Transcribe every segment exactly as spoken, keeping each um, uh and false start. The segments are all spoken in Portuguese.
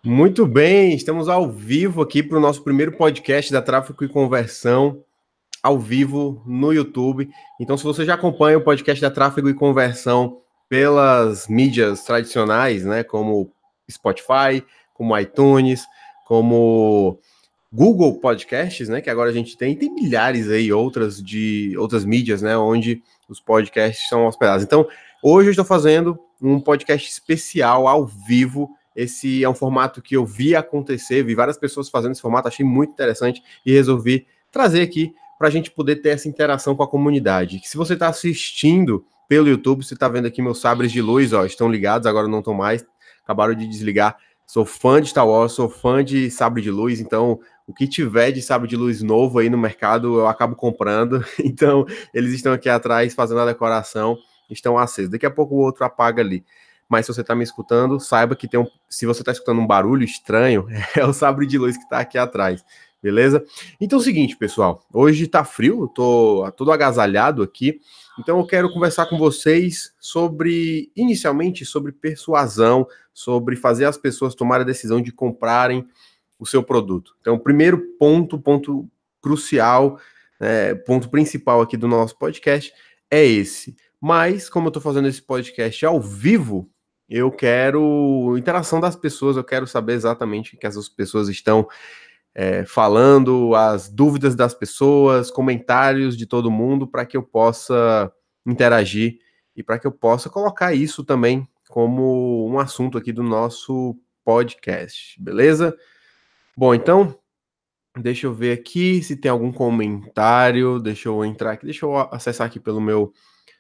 Muito bem, estamos ao vivo aqui para o nosso primeiro podcast da Tráfego e Conversão, ao vivo no YouTube. Então, se você já acompanha o podcast da Tráfego e Conversão pelas mídias tradicionais, né, como Spotify, como iTunes, como Google Podcasts, né, que agora a gente tem, tem milhares aí outras de outras mídias, né, onde os podcasts são hospedados. Então, hoje eu estou fazendo um podcast especial ao vivo. Esse é um formato que eu vi acontecer, vi várias pessoas fazendo esse formato, achei muito interessante e resolvi trazer aqui para a gente poder ter essa interação com a comunidade. Se você está assistindo pelo YouTube, você está vendo aqui meus sabres de luz, ó, estão ligados, agora não estão mais, acabaram de desligar. Sou fã de Star Wars, sou fã de sabre de luz, então o que tiver de sabre de luz novo aí no mercado eu acabo comprando. Então eles estão aqui atrás fazendo a decoração, estão acesos. Daqui a pouco o outro apaga ali. Mas se você está me escutando, saiba que tem um. Se você está escutando um barulho estranho, é o sabre de luz que está aqui atrás, beleza? Então é o seguinte, pessoal. Hoje tá frio, eu tô todo agasalhado aqui. Então eu quero conversar com vocês sobre, inicialmente, sobre persuasão, sobre fazer as pessoas tomarem a decisão de comprarem o seu produto. Então, o primeiro ponto, ponto crucial, é, ponto principal aqui do nosso podcast é esse. Mas, como eu estou fazendo esse podcast ao vivo, eu quero interação das pessoas, eu quero saber exatamente o que essas pessoas estão é, falando, as dúvidas das pessoas, comentários de todo mundo, para que eu possa interagir e para que eu possa colocar isso também como um assunto aqui do nosso podcast, beleza? Bom, então, deixa eu ver aqui se tem algum comentário, deixa eu entrar aqui, deixa eu acessar aqui pelo meu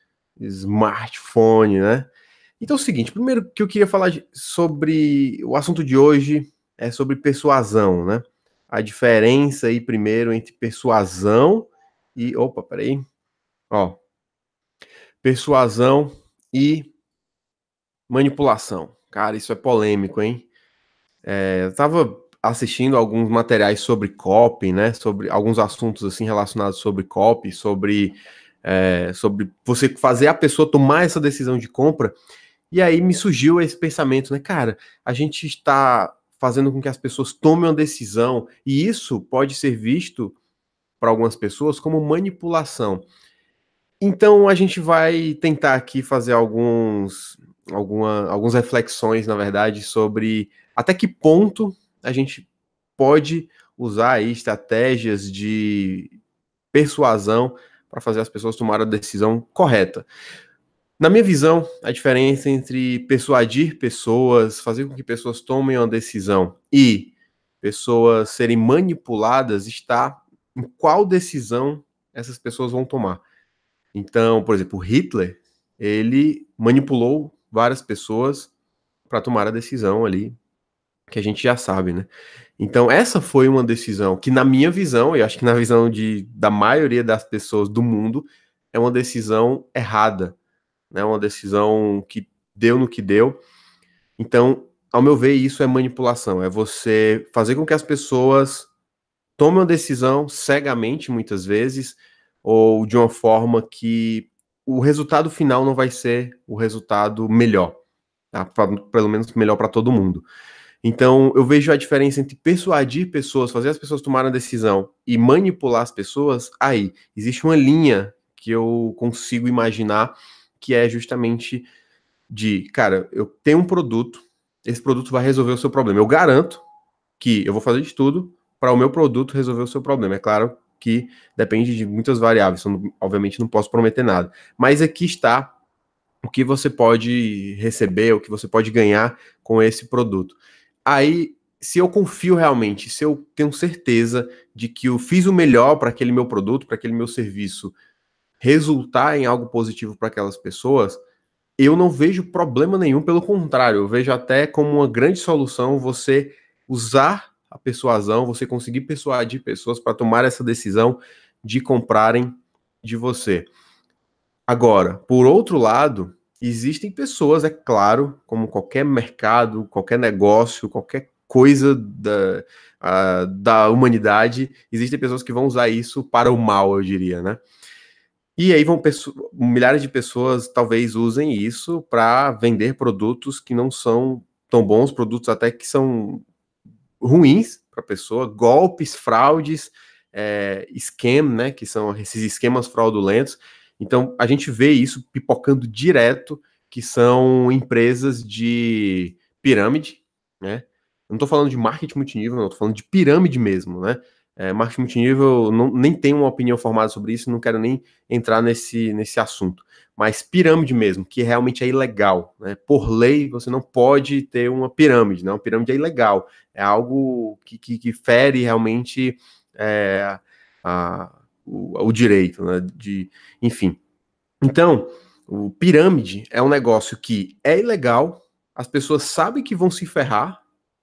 smartphone, né? Então é o seguinte, primeiro que eu queria falar de, sobre o assunto de hoje é sobre persuasão, né? A diferença aí primeiro entre persuasão e, opa, peraí, ó, persuasão e manipulação. Cara, isso é polêmico, hein? É, eu tava assistindo alguns materiais sobre copy, né? Sobre alguns assuntos assim relacionados sobre copy, sobre, é, sobre você fazer a pessoa tomar essa decisão de compra. E aí me surgiu esse pensamento, né, cara? A gente está fazendo com que as pessoas tomem uma decisão, e isso pode ser visto para algumas pessoas como manipulação. Então a gente vai tentar aqui fazer alguns, alguma, algumas reflexões, na verdade, sobre até que ponto a gente pode usar aí estratégias de persuasão para fazer as pessoas tomarem a decisão correta. Na minha visão, a diferença entre persuadir pessoas, fazer com que pessoas tomem uma decisão e pessoas serem manipuladas está em qual decisão essas pessoas vão tomar. Então, por exemplo, Hitler, ele manipulou várias pessoas para tomar a decisão ali, que a gente já sabe, né? Então, essa foi uma decisão que, na minha visão, e acho que na visão de, da maioria das pessoas do mundo, é uma decisão errada, né? Uma decisão que deu no que deu. Então, ao meu ver, isso é manipulação, é você fazer com que as pessoas tomem uma decisão cegamente, muitas vezes, ou de uma forma que o resultado final não vai ser o resultado melhor, tá? Pra, pelo menos melhor para todo mundo. Então, eu vejo a diferença entre persuadir pessoas, fazer as pessoas tomarem a decisão e manipular as pessoas. Aí, existe uma linha que eu consigo imaginar que é justamente de, cara, eu tenho um produto, esse produto vai resolver o seu problema. Eu garanto que eu vou fazer de tudo para o meu produto resolver o seu problema. É claro que depende de muitas variáveis, eu não, obviamente não posso prometer nada. Mas aqui está o que você pode receber, o que você pode ganhar com esse produto. Aí, se eu confio realmente, se eu tenho certeza de que eu fiz o melhor para aquele meu produto, para aquele meu serviço resultar em algo positivo para aquelas pessoas, eu não vejo problema nenhum, pelo contrário, eu vejo até como uma grande solução você usar a persuasão, você conseguir persuadir pessoas para tomar essa decisão de comprarem de você. Agora, por outro lado, existem pessoas, é claro, como qualquer mercado, qualquer negócio, qualquer coisa da, a, da humanidade, existem pessoas que vão usar isso para o mal, eu diria, né? E aí vão milhares de pessoas talvez usem isso para vender produtos que não são tão bons, produtos até que são ruins para a pessoa, golpes, fraudes, é, scam, né, que são esses esquemas fraudulentos. Então, a gente vê isso pipocando direto, que são empresas de pirâmide, né? Não estou falando de marketing multinível, não, estou falando de pirâmide mesmo, né? É, marketing multinível, não, nem tenho uma opinião formada sobre isso, não quero nem entrar nesse, nesse assunto. Mas pirâmide mesmo, que realmente é ilegal, né? Por lei, você não pode ter uma pirâmide, né? Uma pirâmide é ilegal, é algo que, que, que fere realmente é, a, o, o direito, né? De, enfim. Então, o pirâmide é um negócio que é ilegal, as pessoas sabem que vão se ferrar,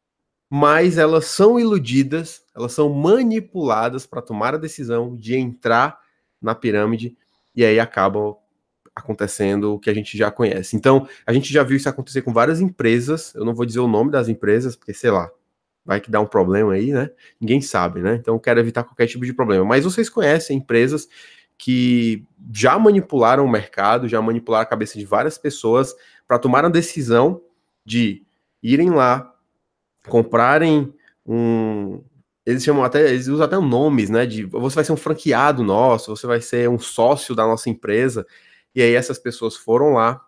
mas elas são iludidas, elas são manipuladas para tomar a decisão de entrar na pirâmide e aí acabam acontecendo o que a gente já conhece. Então, a gente já viu isso acontecer com várias empresas, eu não vou dizer o nome das empresas, porque sei lá, vai que dá um problema aí, né? Ninguém sabe, né? Então, eu quero evitar qualquer tipo de problema. Mas vocês conhecem empresas que já manipularam o mercado, já manipularam a cabeça de várias pessoas para tomar a decisão de irem lá, comprarem um. Eles chamam até, eles usam até nomes, né? De você vai ser um franqueado nosso, você vai ser um sócio da nossa empresa. E aí essas pessoas foram lá,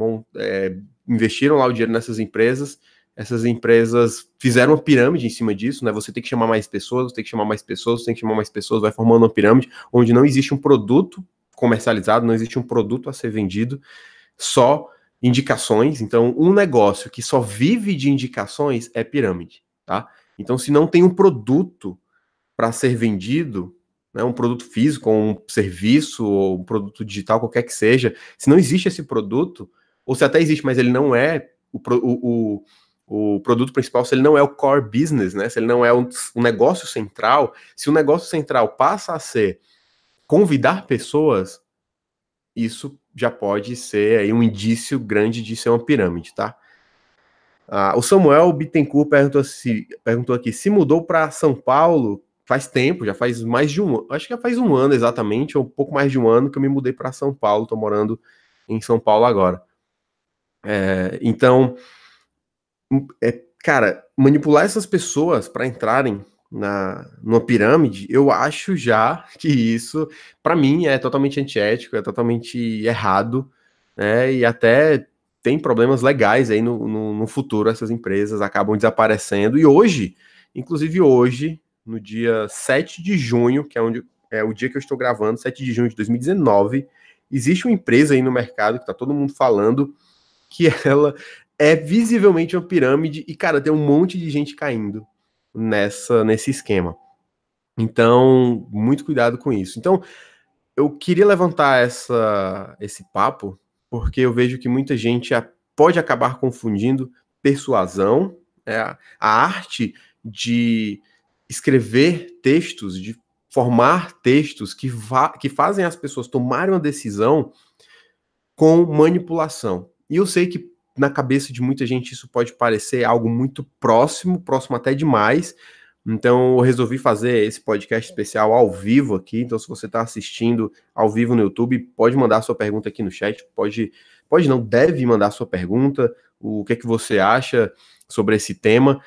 é, investiram lá o dinheiro nessas empresas. Essas empresas fizeram uma pirâmide em cima disso, né? Você tem que chamar mais pessoas, você tem que chamar mais pessoas, você tem que chamar mais pessoas, vai formando uma pirâmide onde não existe um produto comercializado, não existe um produto a ser vendido, só indicações. Então, um negócio que só vive de indicações é pirâmide, tá? Então, se não tem um produto para ser vendido, né, um produto físico, ou um serviço, ou um produto digital, qualquer que seja, se não existe esse produto, ou se até existe, mas ele não é o, o, o, o produto principal, se ele não é o core business, né, se ele não é um, um negócio central, se o negócio central passa a ser convidar pessoas, isso já pode ser aí um indício grande de ser uma pirâmide, tá? Ah, o Samuel Bittencourt perguntou, se, perguntou aqui, se mudou para São Paulo faz tempo, já faz mais de um, acho que já faz um ano exatamente, ou um pouco mais de um ano que eu me mudei para São Paulo, tô morando em São Paulo agora. É, então, é, cara, manipular essas pessoas para entrarem na numa pirâmide, eu acho já que isso, para mim, é totalmente antiético, é totalmente errado, né? E até tem problemas legais aí no, no, no futuro, essas empresas acabam desaparecendo. E hoje, inclusive hoje, no dia sete de junho, que é, onde, é o dia que eu estou gravando, sete de junho de dois mil e dezenove, existe uma empresa aí no mercado que está todo mundo falando que ela é visivelmente uma pirâmide e, cara, tem um monte de gente caindo nessa nesse esquema. Então, muito cuidado com isso. Então, eu queria levantar essa, esse papo porque eu vejo que muita gente pode acabar confundindo persuasão, é, a arte de escrever textos, de formar textos que, que fazem as pessoas tomarem uma decisão com manipulação. E eu sei que na cabeça de muita gente isso pode parecer algo muito próximo, próximo até demais. Então eu resolvi fazer esse podcast especial ao vivo aqui. Então se você está assistindo ao vivo no YouTube, pode mandar sua pergunta aqui no chat. Pode, pode não, deve mandar sua pergunta. O que é que você acha sobre esse tema?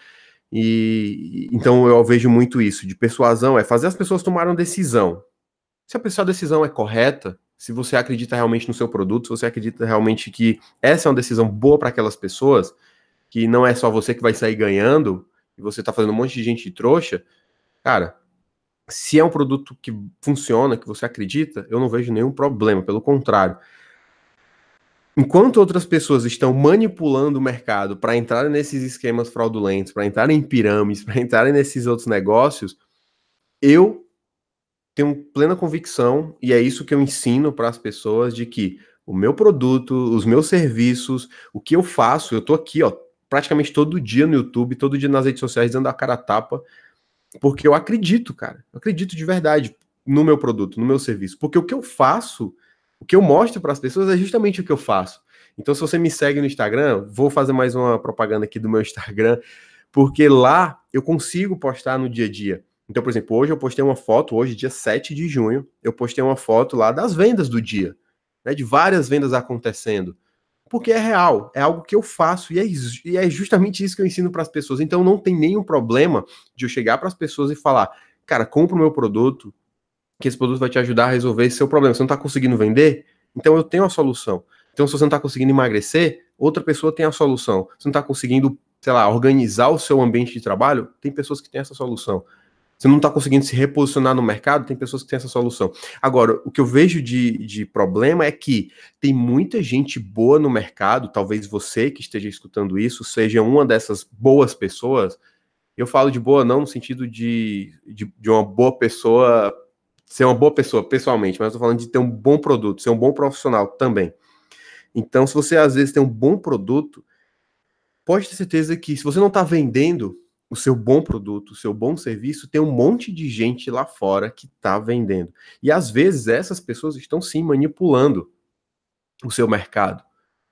E então eu vejo muito isso de persuasão, é fazer as pessoas tomarem uma decisão. Se a pessoa a decisão é correta, se você acredita realmente no seu produto, se você acredita realmente que essa é uma decisão boa para aquelas pessoas, que não é só você que vai sair ganhando, e você está fazendo um monte de gente de trouxa, cara, se é um produto que funciona, que você acredita, eu não vejo nenhum problema, pelo contrário. Enquanto outras pessoas estão manipulando o mercado para entrar nesses esquemas fraudulentos, para entrar em pirâmides, para entrar nesses outros negócios, eu tenho plena convicção, e é isso que eu ensino para as pessoas, de que o meu produto, os meus serviços, o que eu faço, eu tô aqui, ó, praticamente todo dia no YouTube, todo dia nas redes sociais, dando a cara a tapa, porque eu acredito, cara, eu acredito de verdade no meu produto, no meu serviço, porque o que eu faço, o que eu mostro para as pessoas é justamente o que eu faço. Então, se você me segue no Instagram, vou fazer mais uma propaganda aqui do meu Instagram, porque lá eu consigo postar no dia a dia. Então, por exemplo, hoje eu postei uma foto, hoje, dia sete de junho, eu postei uma foto lá das vendas do dia, né, de várias vendas acontecendo. porque é real, é algo que eu faço e é, e é justamente isso que eu ensino para as pessoas. Então não tem nenhum problema de eu chegar para as pessoas e falar, cara, compra o meu produto, que esse produto vai te ajudar a resolver esse seu problema. Você não está conseguindo vender? Então eu tenho a solução. Então se você não está conseguindo emagrecer, outra pessoa tem a solução. Você não está conseguindo, sei lá, organizar o seu ambiente de trabalho, tem pessoas que têm essa solução. Você não está conseguindo se reposicionar no mercado, tem pessoas que têm essa solução. Agora, o que eu vejo de, de problema é que tem muita gente boa no mercado, talvez você que esteja escutando isso seja uma dessas boas pessoas. Eu falo de boa não no sentido de, de, de uma boa pessoa, ser uma boa pessoa pessoalmente, mas eu estou falando de ter um bom produto, ser um bom profissional também. Então, se você às vezes tem um bom produto, pode ter certeza que se você não está vendendo o seu bom produto, o seu bom serviço, tem um monte de gente lá fora que está vendendo. E às vezes essas pessoas estão sim manipulando o seu mercado.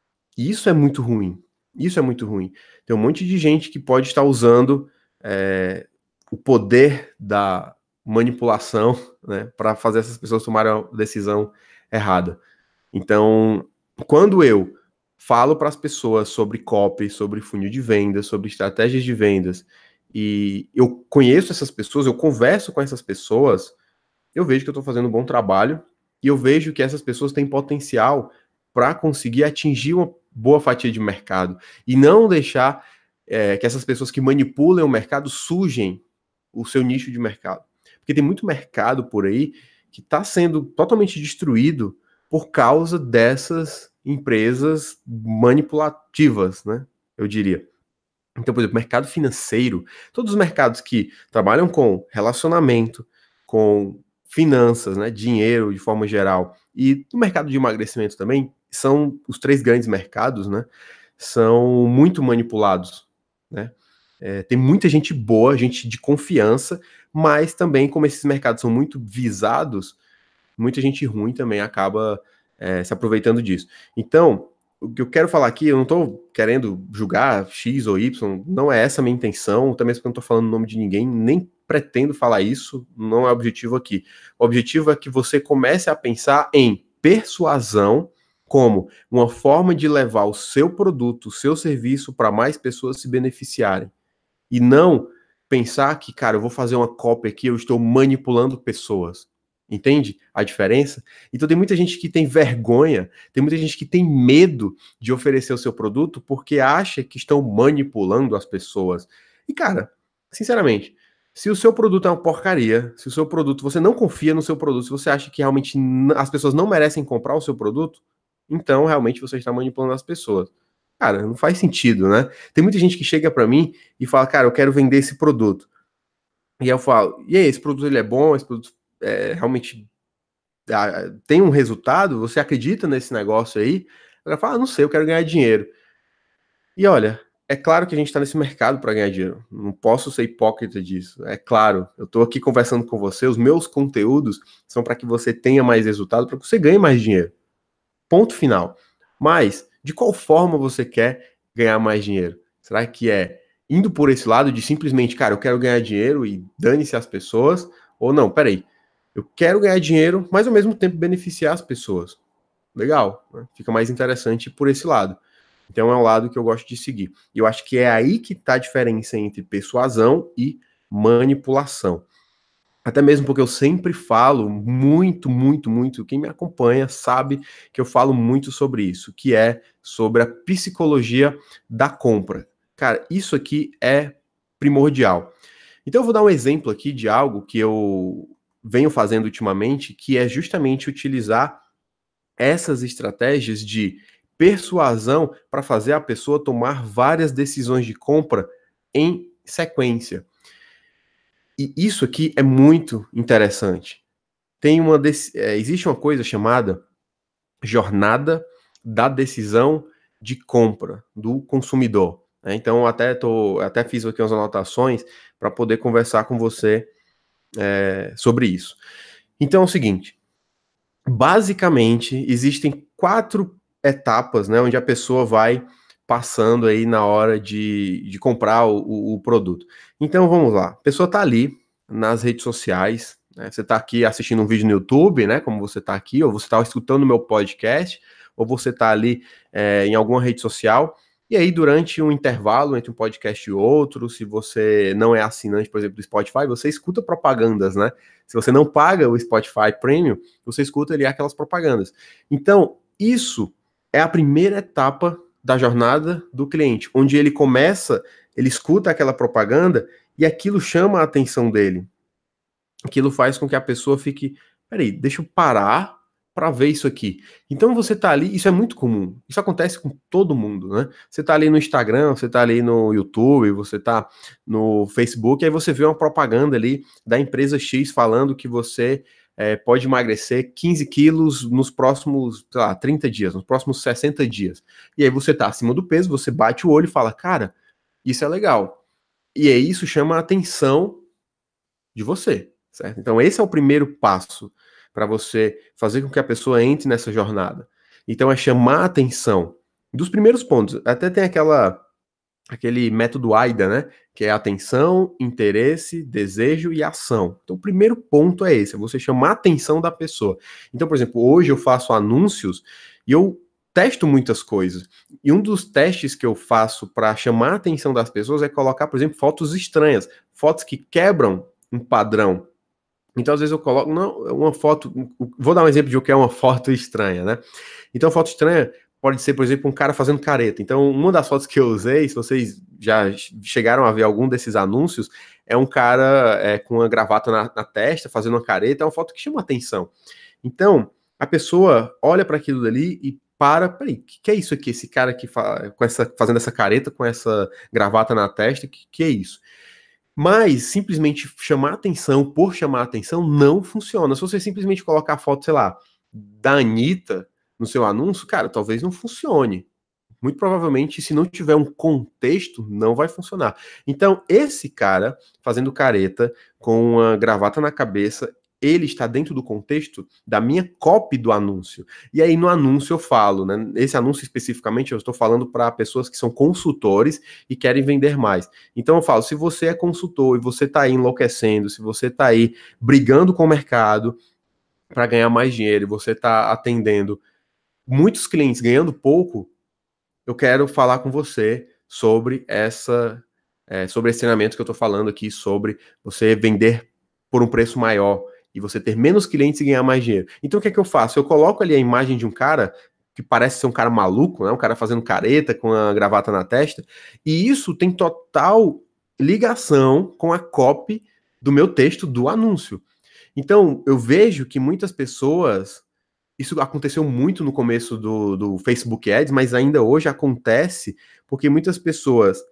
E isso é muito ruim. Isso é muito ruim. Tem um monte de gente que pode estar usando é, o poder da manipulação, né, para fazer essas pessoas tomarem a decisão errada. Então, quando eu falo para as pessoas sobre copy, sobre funil de vendas, sobre estratégias de vendas, e eu conheço essas pessoas, eu converso com essas pessoas, eu vejo que eu estou fazendo um bom trabalho e eu vejo que essas pessoas têm potencial para conseguir atingir uma boa fatia de mercado e não deixar é, que essas pessoas que manipulam o mercado sujem o seu nicho de mercado. Porque tem muito mercado por aí que está sendo totalmente destruído por causa dessas empresas manipulativas, né? Eu diria. Então, por exemplo, mercado financeiro, todos os mercados que trabalham com relacionamento, com finanças, né, dinheiro de forma geral, e o mercado de emagrecimento também, são os três grandes mercados, né? São muito manipulados, né? É, tem muita gente boa, gente de confiança, mas também, como esses mercados são muito visados, muita gente ruim também acaba é, se aproveitando disso. Então, o que eu quero falar aqui, eu não estou querendo julgar X ou Y, não é essa a minha intenção, também porque eu não estou falando o nome de ninguém, nem pretendo falar isso, não é o objetivo aqui. O objetivo é que você comece a pensar em persuasão como uma forma de levar o seu produto, o seu serviço para mais pessoas se beneficiarem. E não pensar que, cara, eu vou fazer uma cópia aqui, eu estou manipulando pessoas. Entende a diferença? Então tem muita gente que tem vergonha, tem muita gente que tem medo de oferecer o seu produto porque acha que estão manipulando as pessoas. E cara, sinceramente, se o seu produto é uma porcaria, se o seu produto, você não confia no seu produto, se você acha que realmente as pessoas não merecem comprar o seu produto, então realmente você está manipulando as pessoas. Cara, não faz sentido, né? Tem muita gente que chega para mim e fala, cara, eu quero vender esse produto. E eu falo, e aí, esse produto ele é bom, esse produto é, realmente ah, tem um resultado? Você acredita nesse negócio aí? Ela fala, ah, não sei, eu quero ganhar dinheiro. E olha, é claro que a gente está nesse mercado para ganhar dinheiro. Não posso ser hipócrita disso. É claro, eu estou aqui conversando com você, os meus conteúdos são para que você tenha mais resultado, para que você ganhe mais dinheiro. Ponto final. Mas, de qual forma você quer ganhar mais dinheiro? Será que é indo por esse lado de simplesmente, cara, eu quero ganhar dinheiro e dane-se as pessoas? Ou não, peraí, eu quero ganhar dinheiro, mas ao mesmo tempo beneficiar as pessoas. Legal, né? Fica mais interessante por esse lado. Então é um lado que eu gosto de seguir. E eu acho que é aí que está a diferença entre persuasão e manipulação. Até mesmo porque eu sempre falo muito, muito, muito, quem me acompanha sabe que eu falo muito sobre isso, que é sobre a psicologia da compra. Cara, isso aqui é primordial. Então eu vou dar um exemplo aqui de algo que eu venho fazendo ultimamente, que é justamente utilizar essas estratégias de persuasão para fazer a pessoa tomar várias decisões de compra em sequência. E isso aqui é muito interessante. Tem uma é, existe uma coisa chamada jornada da decisão de compra do consumidor. Né? Então, até tô, até fiz aqui umas anotações para poder conversar com você é, sobre isso. Então é o seguinte: basicamente existem quatro etapas, né, onde a pessoa vai passando aí na hora de, de comprar o, o produto. Então vamos lá, a pessoa está ali nas redes sociais, né, você está aqui assistindo um vídeo no YouTube, né, como você está aqui, ou você está escutando o meu podcast, ou você está ali é, em alguma rede social, e aí durante um intervalo entre um podcast e outro, se você não é assinante, por exemplo, do Spotify, você escuta propagandas, né? Se você não paga o Spotify Premium, você escuta ali aquelas propagandas. Então, isso é a primeira etapa da jornada do cliente, onde ele começa, ele escuta aquela propaganda e aquilo chama a atenção dele. Aquilo faz com que a pessoa fique, peraí, deixa eu parar para ver isso aqui. Então você tá ali, isso é muito comum, isso acontece com todo mundo, né? Você tá ali no Instagram, você tá ali no YouTube, você tá no Facebook, aí você vê uma propaganda ali da empresa X falando que você é, pode emagrecer quinze quilos nos próximos, sei lá, trinta dias, nos próximos sessenta dias. E aí você tá acima do peso, você bate o olho e fala, cara, isso é legal. E aí isso chama a atenção de você, certo? Então esse é o primeiro passo para você fazer com que a pessoa entre nessa jornada. Então é chamar a atenção. Dos primeiros pontos, até tem aquela aquele método AIDA, né? Que é atenção, interesse, desejo e ação. Então o primeiro ponto é esse, é você chamar a atenção da pessoa. Então, por exemplo, hoje eu faço anúncios e eu testo muitas coisas. E um dos testes que eu faço para chamar a atenção das pessoas é colocar, por exemplo, fotos estranhas, fotos que quebram um padrão. Então, às vezes eu coloco não, uma foto. Vou dar um exemplo de o que é uma foto estranha, né? Então, foto estranha pode ser, por exemplo, um cara fazendo careta. Então, uma das fotos que eu usei, se vocês já chegaram a ver algum desses anúncios, é um cara é, com uma gravata na, na testa, fazendo uma careta. É uma foto que chama atenção. Então, a pessoa olha para aquilo dali e para. Peraí, o que, que é isso aqui? Esse cara aqui fa com essa, fazendo essa careta, com essa gravata na testa, o que, que é isso? Mas simplesmente chamar atenção por chamar atenção não funciona. Se você simplesmente colocar a foto, sei lá, da Anitta no seu anúncio, cara, talvez não funcione. Muito provavelmente, se não tiver um contexto, não vai funcionar. Então, esse cara fazendo careta com uma gravata na cabeça, ele está dentro do contexto da minha copy do anúncio. E aí no anúncio eu falo, né? Esse anúncio especificamente eu estou falando para pessoas que são consultores e querem vender mais. Então eu falo, se você é consultor e você está aí enlouquecendo, se você está aí brigando com o mercado para ganhar mais dinheiro, e você está atendendo muitos clientes ganhando pouco, eu quero falar com você sobre essa, é, sobre esse treinamento que eu estou falando aqui, sobre você vender por um preço maior e você ter menos clientes e ganhar mais dinheiro. Então o que é que eu faço? Eu coloco ali a imagem de um cara que parece ser um cara maluco, né? Um cara fazendo careta com a gravata na testa, e isso tem total ligação com a copy do meu texto do anúncio. Então eu vejo que muitas pessoas, isso aconteceu muito no começo do, do Facebook Ads, mas ainda hoje acontece porque muitas pessoas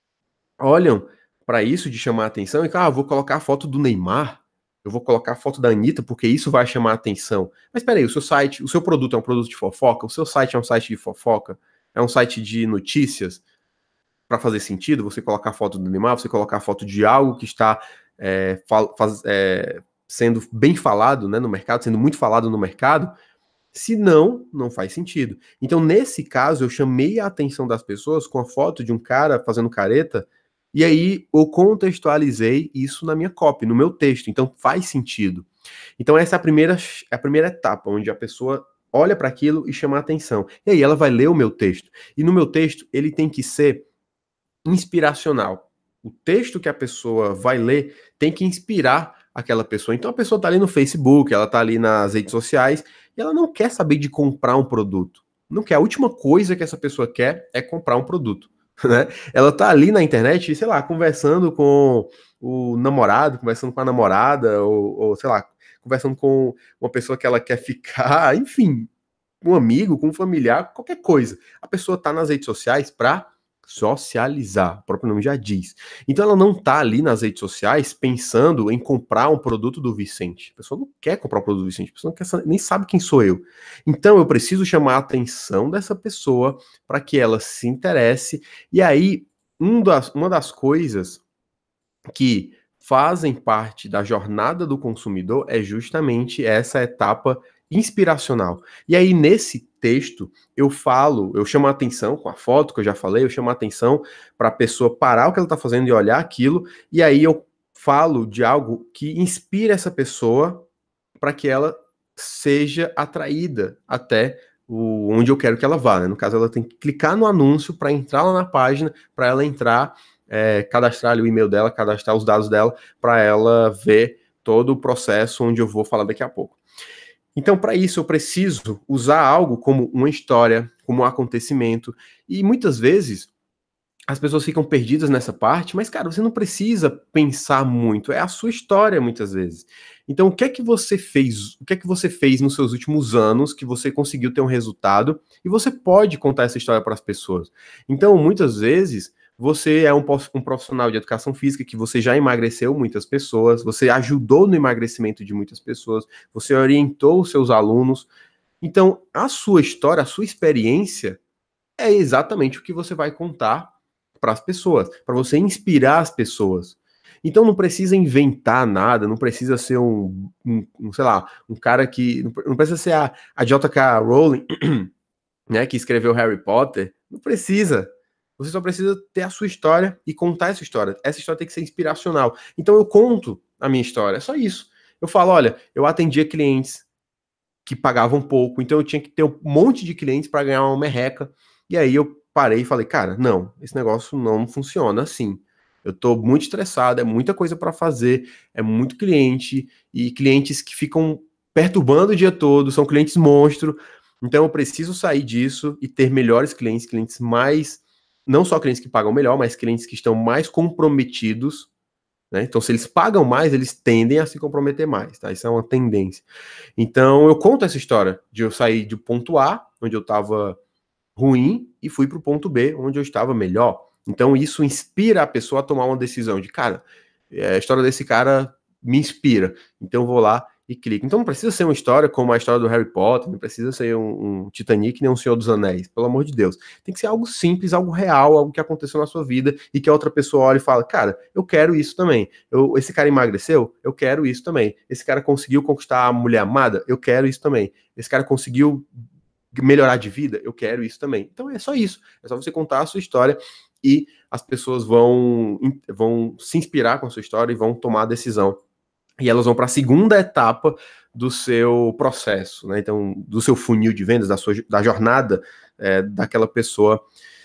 olham para isso de chamar a atenção e, ah, vou colocar a foto do Neymar, eu vou colocar a foto da Anitta porque isso vai chamar a atenção. Mas peraí, o seu site, o seu produto é um produto de fofoca? O seu site é um site de fofoca? É um site de notícias? Para fazer sentido, você colocar a foto do Neymar, você colocar a foto de algo que está é, faz, é, sendo bem falado, né, no mercado, sendo muito falado no mercado. Se não, não faz sentido. Então, nesse caso, eu chamei a atenção das pessoas com a foto de um cara fazendo careta, e aí eu contextualizei isso na minha copy, no meu texto. Então, faz sentido. Então, essa é a primeira, é a primeira etapa, onde a pessoa olha para aquilo e chama a atenção. E aí ela vai ler o meu texto. E no meu texto, ele tem que ser inspiracional. O texto que a pessoa vai ler tem que inspirar aquela pessoa. Então, a pessoa está ali no Facebook, ela está ali nas redes sociais, e ela não quer saber de comprar um produto. Não quer. A última coisa que essa pessoa quer é comprar um produto. Né? Ela tá ali na internet, sei lá, conversando com o namorado, conversando com a namorada, ou, ou sei lá, conversando com uma pessoa que ela quer ficar, enfim, um amigo, com um familiar, qualquer coisa. A pessoa tá nas redes sociais para socializar, o próprio nome já diz. Então ela não tá ali nas redes sociais pensando em comprar um produto do Vicente. A pessoa não quer comprar um produto do Vicente, a pessoa não quer, nem sabe quem sou eu. Então eu preciso chamar a atenção dessa pessoa para que ela se interesse. E aí, um das, uma das coisas que fazem parte da jornada do consumidor é justamente essa etapa inspiracional. E aí, nesse texto, eu falo, eu chamo a atenção com a foto que eu já falei, eu chamo a atenção para a pessoa parar o que ela está fazendo e olhar aquilo, e aí eu falo de algo que inspira essa pessoa para que ela seja atraída até o, onde eu quero que ela vá, né? No caso, ela tem que clicar no anúncio para entrar lá na página, para ela entrar, é, cadastrar ali o e-mail dela, cadastrar os dados dela, para ela ver todo o processo onde eu vou falar daqui a pouco. Então, para isso, eu preciso usar algo como uma história, como um acontecimento, e muitas vezes as pessoas ficam perdidas nessa parte, mas, cara, você não precisa pensar muito, é a sua história, muitas vezes. Então, o que é que você fez? O que é que você fez nos seus últimos anos que você conseguiu ter um resultado e você pode contar essa história para as pessoas? Então, muitas vezes, você é um, um profissional de educação física que você já emagreceu muitas pessoas, você ajudou no emagrecimento de muitas pessoas, você orientou os seus alunos. Então, a sua história, a sua experiência é exatamente o que você vai contar para as pessoas, para você inspirar as pessoas. Então não precisa inventar nada, não precisa ser um, um, um sei lá, um cara que. Não precisa ser a, a J K. Rowling, né, que escreveu Harry Potter. Não precisa. Você só precisa ter a sua história e contar essa história. Essa história tem que ser inspiracional. Então eu conto a minha história, é só isso. Eu falo, olha, eu atendia clientes que pagavam pouco, então eu tinha que ter um monte de clientes para ganhar uma merreca. E aí eu parei e falei, cara, não, esse negócio não funciona assim. Eu tô muito estressado, é muita coisa para fazer, é muito cliente e clientes que ficam perturbando o dia todo, são clientes monstro. Então eu preciso sair disso e ter melhores clientes, clientes mais, não só clientes que pagam melhor, mas clientes que estão mais comprometidos, né? Então, se eles pagam mais, eles tendem a se comprometer mais, tá? Isso é uma tendência. Então, eu conto essa história de eu sair do ponto A, onde eu estava ruim, e fui para o ponto B, onde eu estava melhor. Então, isso inspira a pessoa a tomar uma decisão de, cara, a história desse cara me inspira. Então, eu vou lá e clico. Então, não precisa ser uma história como a história do Harry Potter, não precisa ser um, um Titanic nem um Senhor dos Anéis, pelo amor de Deus. Tem que ser algo simples, algo real, algo que aconteceu na sua vida e que a outra pessoa olha e fala, cara, eu quero isso também. Eu, esse cara emagreceu? Eu quero isso também. Esse cara conseguiu conquistar a mulher amada? Eu quero isso também. Esse cara conseguiu melhorar de vida? Eu quero isso também. Então é só isso. É só você contar a sua história e as pessoas vão, vão se inspirar com a sua história e vão tomar a decisão. E elas vão para a segunda etapa do seu processo, né? Então, do seu funil de vendas, da, sua, da jornada é, daquela pessoa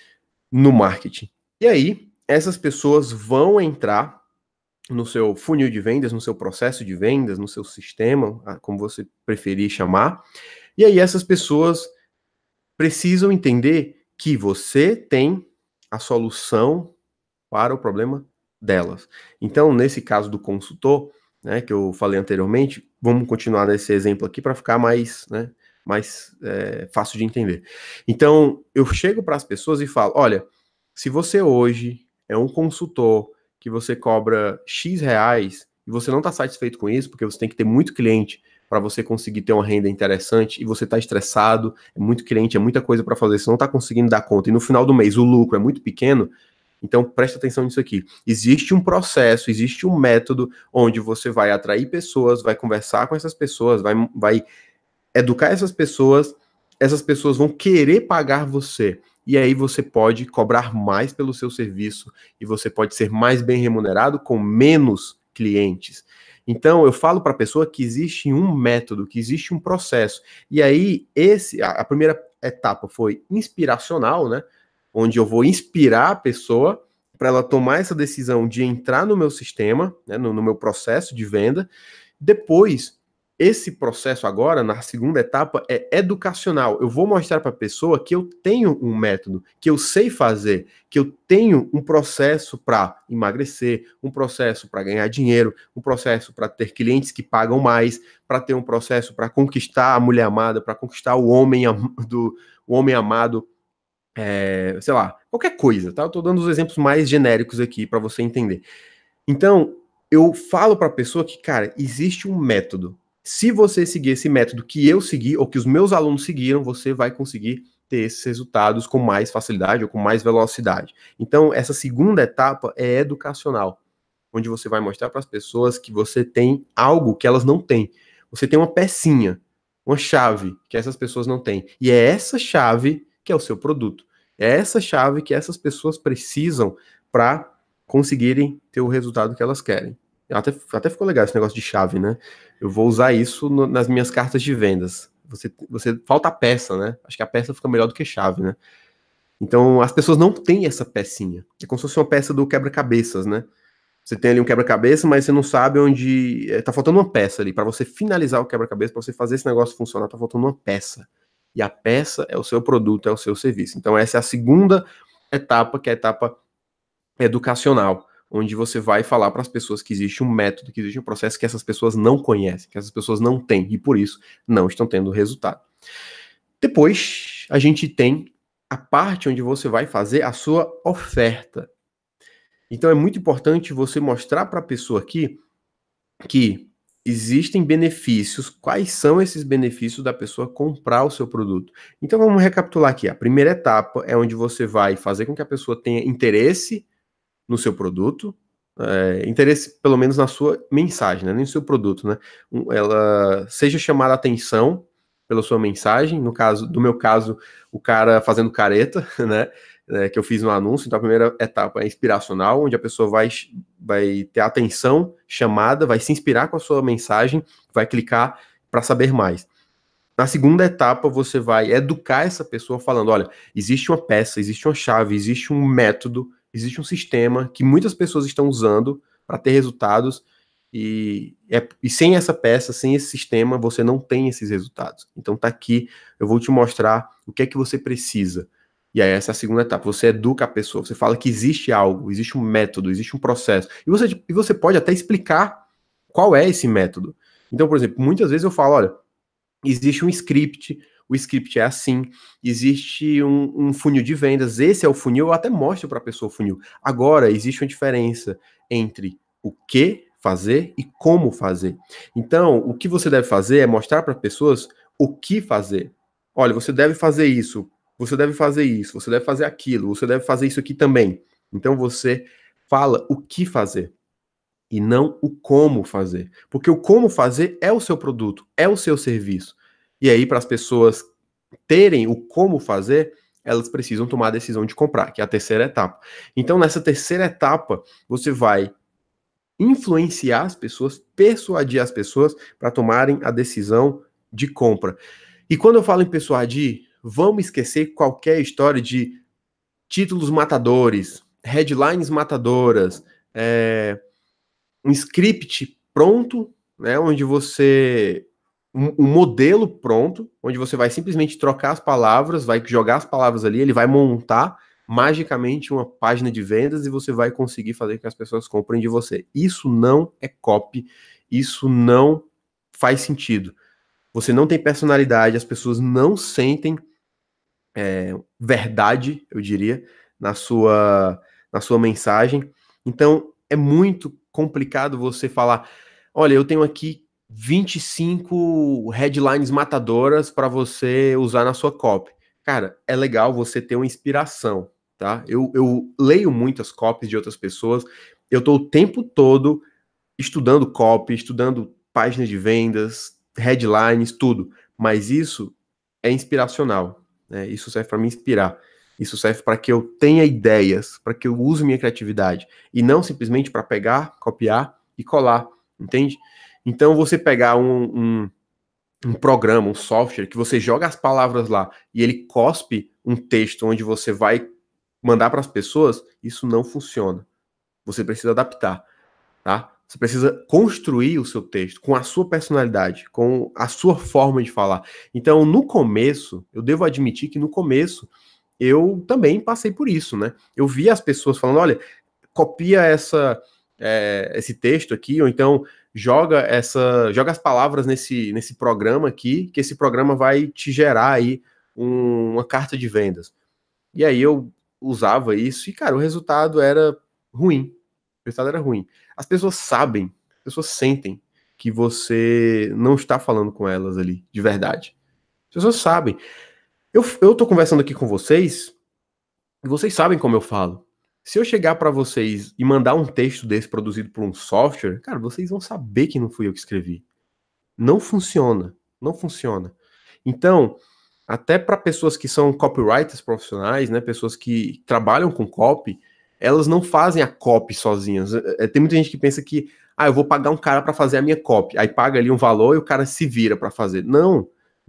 no marketing. E aí, essas pessoas vão entrar no seu funil de vendas, no seu processo de vendas, no seu sistema, como você preferir chamar. E aí, essas pessoas precisam entender que você tem a solução para o problema delas. Então, nesse caso do consultor, né, que eu falei anteriormente, vamos continuar nesse exemplo aqui para ficar mais, né, mais é, fácil de entender. Então, eu chego para as pessoas e falo, olha, se você hoje é um consultor que você cobra X reais e você não está satisfeito com isso, porque você tem que ter muito cliente para você conseguir ter uma renda interessante e você está estressado, é muito cliente, é muita coisa para fazer, você não está conseguindo dar conta e no final do mês o lucro é muito pequeno. Então, preste atenção nisso aqui. Existe um processo, existe um método onde você vai atrair pessoas, vai conversar com essas pessoas, vai, vai educar essas pessoas, essas pessoas vão querer pagar você. E aí você pode cobrar mais pelo seu serviço e você pode ser mais bem remunerado com menos clientes. Então, eu falo para a pessoa que existe um método, que existe um processo. E aí, esse, a, a primeira etapa foi inspiracional, né? Onde eu vou inspirar a pessoa para ela tomar essa decisão de entrar no meu sistema, né, no, no meu processo de venda. Depois, esse processo agora, na segunda etapa, é educacional. Eu vou mostrar para a pessoa que eu tenho um método, que eu sei fazer, que eu tenho um processo para emagrecer, um processo para ganhar dinheiro, um processo para ter clientes que pagam mais, para ter um processo para conquistar a mulher amada, para conquistar o homem, do, o homem amado. É, sei lá, qualquer coisa, tá? Eu tô dando os exemplos mais genéricos aqui para você entender. Então, eu falo para a pessoa que, cara, existe um método. Se você seguir esse método que eu segui ou que os meus alunos seguiram, você vai conseguir ter esses resultados com mais facilidade ou com mais velocidade. Então, essa segunda etapa é educacional, onde você vai mostrar para as pessoas que você tem algo que elas não têm. Você tem uma pecinha, uma chave que essas pessoas não têm. E é essa chave que é o seu produto. É essa chave que essas pessoas precisam para conseguirem ter o resultado que elas querem. Até, até ficou legal esse negócio de chave, né? Eu vou usar isso no, nas minhas cartas de vendas. Você, você falta a peça, né? Acho que a peça fica melhor do que chave, né? Então, as pessoas não têm essa pecinha. É como se fosse uma peça do quebra-cabeças, né? Você tem ali um quebra-cabeça, mas você não sabe onde... É, tá faltando uma peça ali. Para você finalizar o quebra-cabeça, para você fazer esse negócio funcionar, tá faltando uma peça. E a peça é o seu produto, é o seu serviço. Então, essa é a segunda etapa, que é a etapa educacional, onde você vai falar para as pessoas que existe um método, que existe um processo que essas pessoas não conhecem, que essas pessoas não têm, e por isso não estão tendo resultado. Depois, a gente tem a parte onde você vai fazer a sua oferta. Então é muito importante você mostrar para a pessoa aqui que existem benefícios, quais são esses benefícios da pessoa comprar o seu produto. Então vamos recapitular aqui. A primeira etapa é onde você vai fazer com que a pessoa tenha interesse no seu produto, é, interesse pelo menos na sua mensagem, né? Nem no seu produto, né? Ela seja chamada a atenção pela sua mensagem, no caso, do meu caso, o cara fazendo careta, né? É, que eu fiz no anúncio. Então a primeira etapa é inspiracional, onde a pessoa vai, vai ter a atenção chamada, vai se inspirar com a sua mensagem, vai clicar para saber mais. Na segunda etapa, você vai educar essa pessoa falando, olha, existe uma peça, existe uma chave, existe um método, existe um sistema que muitas pessoas estão usando para ter resultados e, é, e sem essa peça, sem esse sistema, você não tem esses resultados. Então tá aqui, eu vou te mostrar o que é que você precisa. E aí essa é a segunda etapa, você educa a pessoa, você fala que existe algo, existe um método, existe um processo. E você, e você pode até explicar qual é esse método. Então, por exemplo, muitas vezes eu falo, olha, existe um script, o script é assim, existe um, um funil de vendas, esse é o funil, eu até mostro para a pessoa o funil. Agora, existe uma diferença entre o que fazer e como fazer. Então, o que você deve fazer é mostrar para pessoas o que fazer. Olha, você deve fazer isso, você deve fazer isso, você deve fazer aquilo, você deve fazer isso aqui também. Então, você fala o que fazer e não o como fazer. Porque o como fazer é o seu produto, é o seu serviço. E aí, para as pessoas terem o como fazer, elas precisam tomar a decisão de comprar, que é a terceira etapa. Então, nessa terceira etapa, você vai influenciar as pessoas, persuadir as pessoas para tomarem a decisão de compra. E quando eu falo em persuadir, vamos esquecer qualquer história de títulos matadores, headlines matadoras, é, um script pronto, né, onde você... Um, um modelo pronto, onde você vai simplesmente trocar as palavras, vai jogar as palavras ali, ele vai montar magicamente uma página de vendas e você vai conseguir fazer com que as pessoas comprem de você. Isso não é copy, isso não faz sentido. Você não tem personalidade, as pessoas não sentem é, verdade, eu diria, na sua, na sua mensagem. Então, é muito complicado você falar, olha, eu tenho aqui vinte e cinco headlines matadoras para você usar na sua copy. Cara, é legal você ter uma inspiração, tá? Eu, eu leio muitas copies de outras pessoas, eu tô o tempo todo estudando copy, estudando páginas de vendas, headlines, tudo, mas isso é inspiracional, né? Isso serve para me inspirar. Isso serve para que eu tenha ideias, para que eu use minha criatividade e não simplesmente para pegar, copiar e colar, entende? Então, você pegar um, um, um programa, um software, que você joga as palavras lá e ele cospe um texto onde você vai mandar para as pessoas, isso não funciona. Você precisa adaptar, tá? Você precisa construir o seu texto com a sua personalidade, com a sua forma de falar. Então, no começo, eu devo admitir que no começo eu também passei por isso, né? Eu via as pessoas falando, olha, copia essa, é, esse texto aqui, ou então joga essa, joga as palavras nesse, nesse programa aqui, que esse programa vai te gerar aí um, uma carta de vendas. E aí eu usava isso e, cara, o resultado era ruim. O resultado era ruim. As pessoas sabem, as pessoas sentem que você não está falando com elas ali, de verdade. As pessoas sabem. Eu, eu tô conversando aqui com vocês, e vocês sabem como eu falo. Se eu chegar para vocês e mandar um texto desse produzido por um software, cara, vocês vão saber que não fui eu que escrevi. Não funciona. Não funciona. Então, até para pessoas que são copywriters profissionais, né, pessoas que trabalham com copy, elas não fazem a copy sozinhas. É, tem muita gente que pensa que, ah, eu vou pagar um cara para fazer a minha copy. Aí paga ali um valor e o cara se vira para fazer. Não.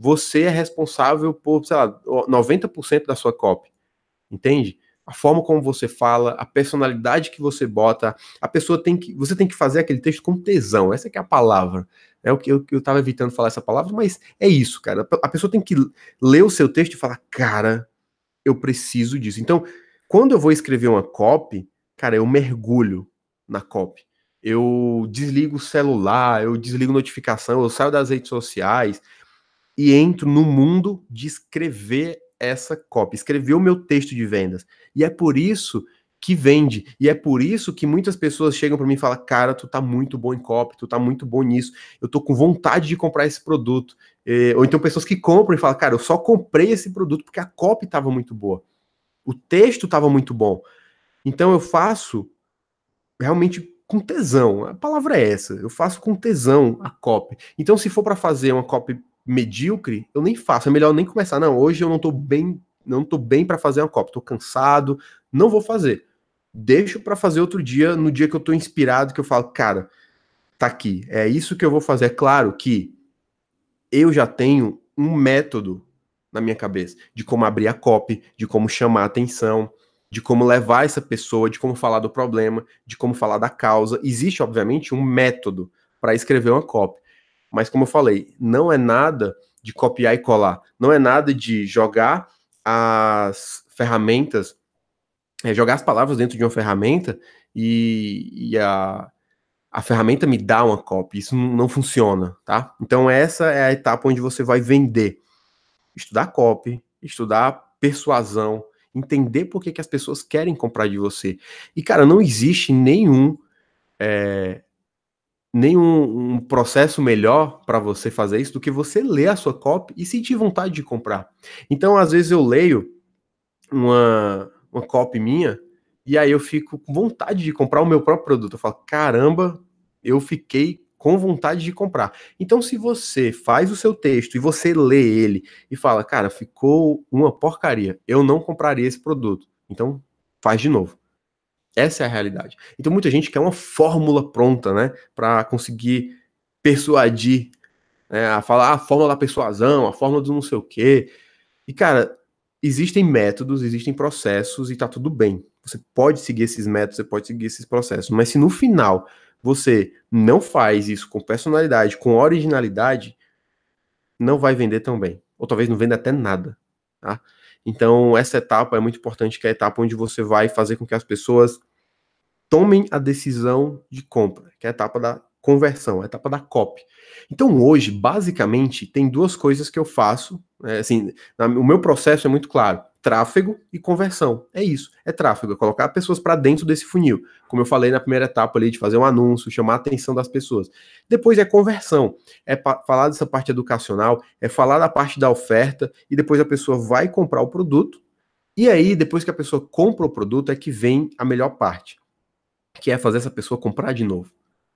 você é responsável por, sei lá, noventa por cento da sua copy, entende? A forma como você fala, a personalidade que você bota, a pessoa tem que, você tem que fazer aquele texto com tesão, essa que é a palavra. É o que eu, eu tava evitando falar essa palavra, mas é isso, cara. A pessoa tem que ler o seu texto e falar, cara, eu preciso disso. Então, quando eu vou escrever uma copy, cara, eu mergulho na copy. Eu desligo o celular, eu desligo notificação, eu saio das redes sociais e entro no mundo de escrever essa copy, escrever o meu texto de vendas. E é por isso que vende. E é por isso que muitas pessoas chegam para mim e falam, cara, tu tá muito bom em copy, tu tá muito bom nisso, eu tô com vontade de comprar esse produto. É, ou então pessoas que compram e falam, cara, eu só comprei esse produto porque a copy tava muito boa. O texto tava muito bom. Então eu faço realmente com tesão. A palavra é essa. Eu faço com tesão a copy. Então se for para fazer uma copy medíocre, eu nem faço. É melhor nem começar. Não, hoje eu não tô bem, não tô bem para fazer uma copy. Tô cansado, não vou fazer. Deixo para fazer outro dia, no dia que eu tô inspirado, que eu falo, cara, tá aqui. É isso que eu vou fazer. É claro que eu já tenho um método na minha cabeça de como abrir a copy, de como chamar a atenção, de como levar essa pessoa, de como falar do problema, de como falar da causa. Existe, obviamente, um método para escrever uma copy. Mas, como eu falei, não é nada de copiar e colar. Não é nada de jogar as ferramentas, é, jogar as palavras dentro de uma ferramenta e, e a, a ferramenta me dá uma copy. Isso não, não funciona, tá? Então, essa é a etapa onde você vai vender. Estudar copy, estudar persuasão, entender por que, que as pessoas querem comprar de você. E, cara, não existe nenhum é, nenhum um processo melhor para você fazer isso do que você ler a sua copy e sentir vontade de comprar. Então, às vezes eu leio uma, uma copy minha e aí eu fico com vontade de comprar o meu próprio produto. Eu falo, caramba, eu fiquei com vontade de comprar. Então, se você faz o seu texto e você lê ele e fala, cara, ficou uma porcaria, eu não compraria esse produto. Então, faz de novo. Essa é a realidade. Então, muita gente quer uma fórmula pronta, né, para conseguir persuadir, né, a falar a fórmula da persuasão, a fórmula do não sei o quê. E, cara, existem métodos, existem processos e tá tudo bem. Você pode seguir esses métodos, você pode seguir esses processos, mas se no final você não faz isso com personalidade, com originalidade, não vai vender tão bem. Ou talvez não venda até nada, tá? Então, essa etapa é muito importante, que é a etapa onde você vai fazer com que as pessoas tomem a decisão de compra, que é a etapa da conversão, a etapa da copy. Então hoje, basicamente, tem duas coisas que eu faço, é, assim, na, o meu processo é muito claro, tráfego e conversão, é isso, é tráfego, é colocar pessoas para dentro desse funil, como eu falei na primeira etapa ali, de fazer um anúncio, chamar a atenção das pessoas. Depois é conversão, é falar dessa parte educacional, é falar da parte da oferta, e depois a pessoa vai comprar o produto, e aí, depois que a pessoa compra o produto, é que vem a melhor parte, que é fazer essa pessoa comprar de novo.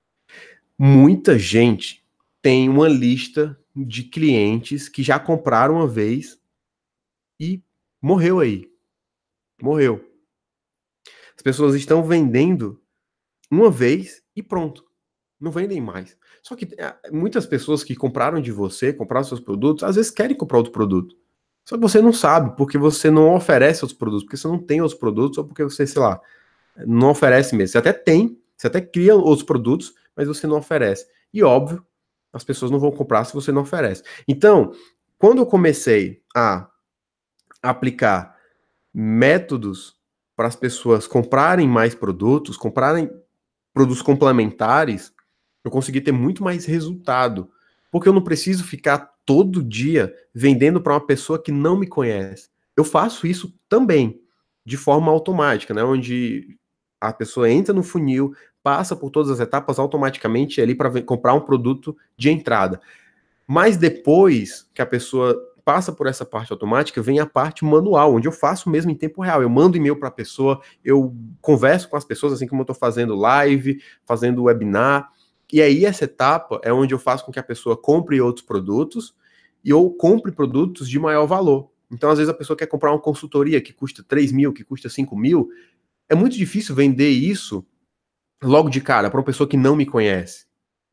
Muita gente tem uma lista de clientes que já compraram uma vez e morreu aí. Morreu. As pessoas estão vendendo uma vez e pronto. Não vendem mais. Só que muitas pessoas que compraram de você, compraram seus produtos, às vezes querem comprar outro produto. Só que você não sabe, porque você não oferece outros produtos, porque você não tem outros produtos, ou porque você, sei lá, não oferece mesmo. Você até tem, você até cria outros produtos, mas você não oferece. E óbvio, as pessoas não vão comprar se você não oferece. Então, quando eu comecei a aplicar métodos para as pessoas comprarem mais produtos, comprarem produtos complementares, eu consegui ter muito mais resultado. Porque eu não preciso ficar todo dia vendendo para uma pessoa que não me conhece. Eu faço isso também, de forma automática, né? Onde a pessoa entra no funil, passa por todas as etapas automaticamente ali para comprar um produto de entrada. Mas depois que a pessoa passa por essa parte automática, vem a parte manual, onde eu faço mesmo em tempo real. Eu mando e-mail para a pessoa, eu converso com as pessoas, assim como eu estou fazendo live, fazendo webinar. E aí essa etapa é onde eu faço com que a pessoa compre outros produtos e ou compre produtos de maior valor. Então, às vezes, a pessoa quer comprar uma consultoria que custa três mil, que custa cinco mil. É muito difícil vender isso logo de cara para uma pessoa que não me conhece,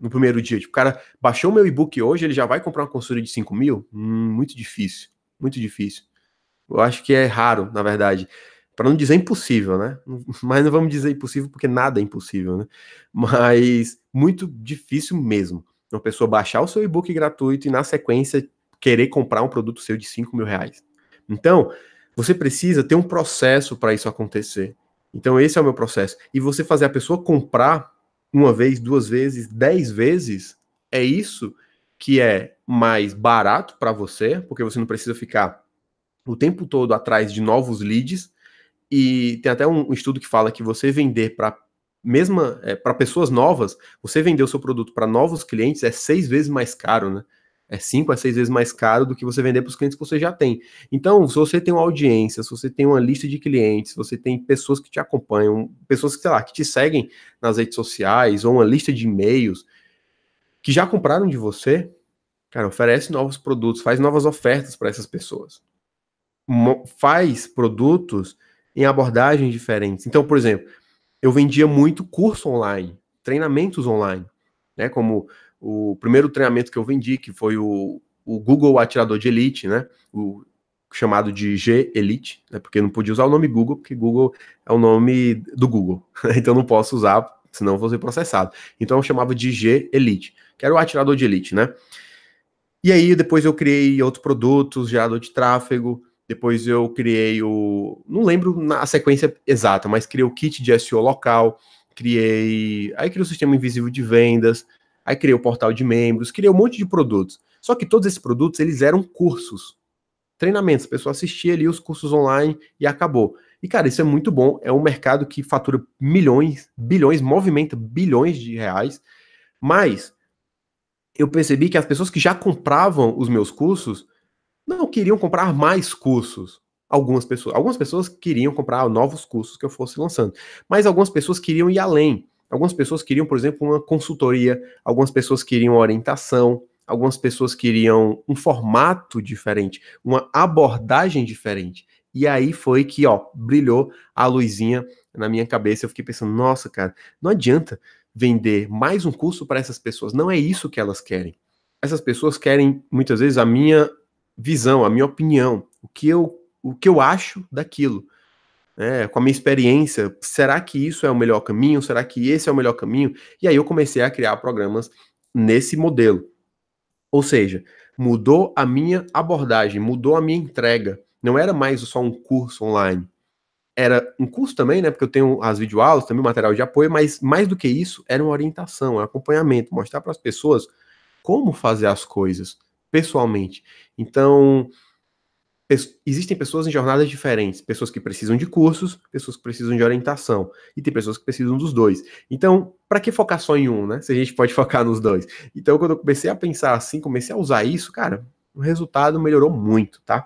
no primeiro dia. Tipo, o cara baixou o meu e-book hoje, ele já vai comprar uma consultoria de cinco mil? Hum, muito difícil, muito difícil. Eu acho que é raro, na verdade. Para não dizer impossível, né? Mas não vamos dizer impossível porque nada é impossível, né? Mas muito difícil mesmo. Uma pessoa baixar o seu e-book gratuito e, na sequência, querer comprar um produto seu de cinco mil reais. Então, você precisa ter um processo para isso acontecer. Então, esse é o meu processo. E você fazer a pessoa comprar uma vez, duas vezes, dez vezes, é isso que é mais barato para você, porque você não precisa ficar o tempo todo atrás de novos leads, e tem até um estudo que fala que você vender para mesma é, para pessoas novas, você vender o seu produto para novos clientes é seis vezes mais caro, né? É cinco a seis vezes mais caro do que você vender para os clientes que você já tem. Então, se você tem uma audiência, se você tem uma lista de clientes, se você tem pessoas que te acompanham, pessoas que, sei lá, que te seguem nas redes sociais, ou uma lista de e-mails, que já compraram de você, cara, oferece novos produtos, faz novas ofertas para essas pessoas. Faz produtos em abordagens diferentes. Então, por exemplo, eu vendia muito curso online, treinamentos online, né? Como o primeiro treinamento que eu vendi, que foi o, o Google Atirador de Elite, né? O chamado de G-Elite, né? Porque eu não podia usar o nome Google, porque Google é o nome do Google. Então eu não posso usar, senão eu vou ser processado. Então eu chamava de G-Elite, que era o atirador de elite, né? E aí depois eu criei outros produtos, gerador de tráfego, depois eu criei o... Não lembro a sequência exata, mas criei o kit de S E O local, criei... Aí criei o sistema invisível de vendas, aí criei o portal de membros, criei um monte de produtos. Só que todos esses produtos, eles eram cursos, treinamentos. A pessoa assistia ali os cursos online e acabou. E, cara, isso é muito bom. É um mercado que fatura milhões, bilhões, movimenta bilhões de reais, mas eu percebi que as pessoas que já compravam os meus cursos não queriam comprar mais cursos. Algumas pessoas, algumas pessoas queriam comprar novos cursos que eu fosse lançando, mas algumas pessoas queriam ir além. Algumas pessoas queriam, por exemplo, uma consultoria, algumas pessoas queriam orientação, algumas pessoas queriam um formato diferente, uma abordagem diferente. E aí foi que, ó, brilhou a luzinha na minha cabeça. Eu fiquei pensando, nossa, cara, não adianta vender mais um curso para essas pessoas. Não é isso que elas querem. Essas pessoas querem, muitas vezes, a minha visão, a minha opinião, o que eu, o que eu acho daquilo, né? Com a minha experiência, será que isso é o melhor caminho? Será que esse é o melhor caminho? E aí eu comecei a criar programas nesse modelo. Ou seja, mudou a minha abordagem, mudou a minha entrega. Não era mais só um curso online. Era um curso também, né? Porque eu tenho as videoaulas, também material de apoio, mas mais do que isso, era uma orientação, um acompanhamento, mostrar para as pessoas como fazer as coisas pessoalmente. Então, existem pessoas em jornadas diferentes, pessoas que precisam de cursos, pessoas que precisam de orientação, e tem pessoas que precisam dos dois. Então, para que focar só em um, né? Se a gente pode focar nos dois. Então, quando eu comecei a pensar assim, comecei a usar isso, cara, o resultado melhorou muito, tá?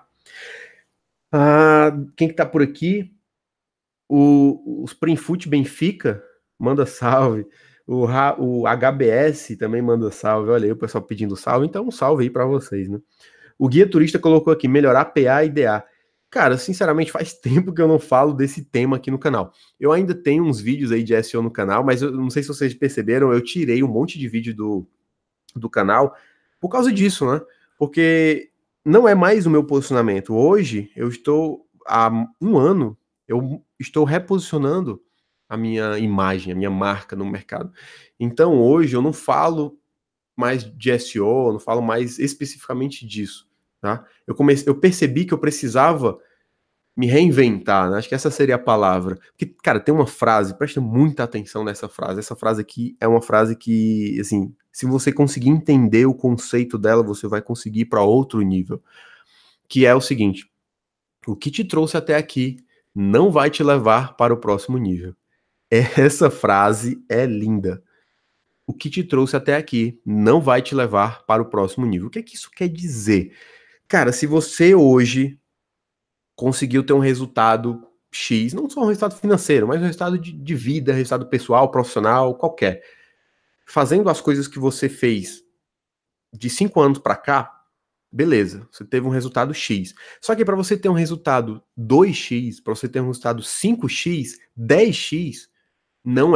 Ah, quem que tá por aqui? O, o Springfoot Benfica manda salve. O, o H B S também manda salve. Olha aí o pessoal pedindo salve. Então, um salve aí para vocês, né? O Guia Turista colocou aqui, melhorar P A e D A. Cara, sinceramente, faz tempo que eu não falo desse tema aqui no canal. Eu ainda tenho uns vídeos aí de S E O no canal, mas eu não sei se vocês perceberam, eu tirei um monte de vídeo do, do canal por causa disso, né? Porque não é mais o meu posicionamento. Hoje, eu estou há um ano, eu estou reposicionando a minha imagem, a minha marca no mercado. Então, hoje, eu não falo mais de S E O, eu não falo mais especificamente disso, tá? Eu comecei, eu percebi que eu precisava me reinventar, né? Acho que essa seria a palavra. Porque, cara, tem uma frase, presta muita atenção nessa frase. Essa frase aqui é uma frase que, assim, se você conseguir entender o conceito dela, você vai conseguir ir para outro nível. Que é o seguinte: o que te trouxe até aqui não vai te levar para o próximo nível. Essa frase é linda. O que te trouxe até aqui não vai te levar para o próximo nível. O que é que isso quer dizer? Cara, se você hoje conseguiu ter um resultado X, não só um resultado financeiro, mas um resultado de, de vida, resultado pessoal, profissional, qualquer, fazendo as coisas que você fez de cinco anos para cá, beleza, você teve um resultado X. Só que para você ter um resultado dois x, para você ter um resultado cinco x, dez x, não é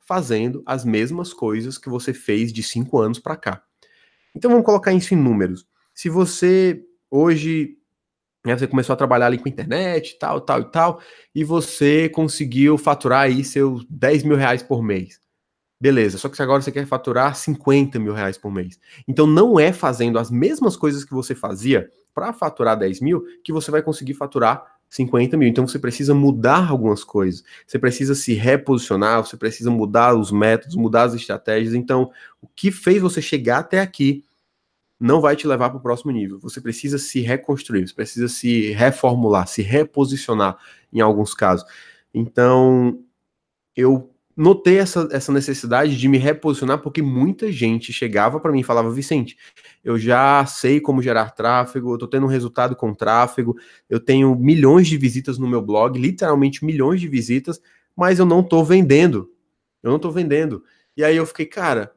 fazendo as mesmas coisas que você fez de cinco anos para cá. Então vamos colocar isso em números. Se você hoje, né, você começou a trabalhar ali com internet, tal, tal e tal, e você conseguiu faturar aí seus dez mil reais por mês. Beleza, só que agora você quer faturar cinquenta mil reais por mês. Então não é fazendo as mesmas coisas que você fazia para faturar dez mil que você vai conseguir faturar cinquenta mil. Então você precisa mudar algumas coisas. Você precisa se reposicionar, você precisa mudar os métodos, mudar as estratégias. Então, o que fez você chegar até aqui não vai te levar para o próximo nível. Você precisa se reconstruir, você precisa se reformular, se reposicionar em alguns casos. Então, eu notei essa, essa necessidade de me reposicionar porque muita gente chegava para mim e falava: Vicente, eu já sei como gerar tráfego, eu estou tendo um resultado com tráfego, eu tenho milhões de visitas no meu blog, literalmente milhões de visitas, mas eu não estou vendendo. Eu não estou vendendo. E aí eu fiquei, cara,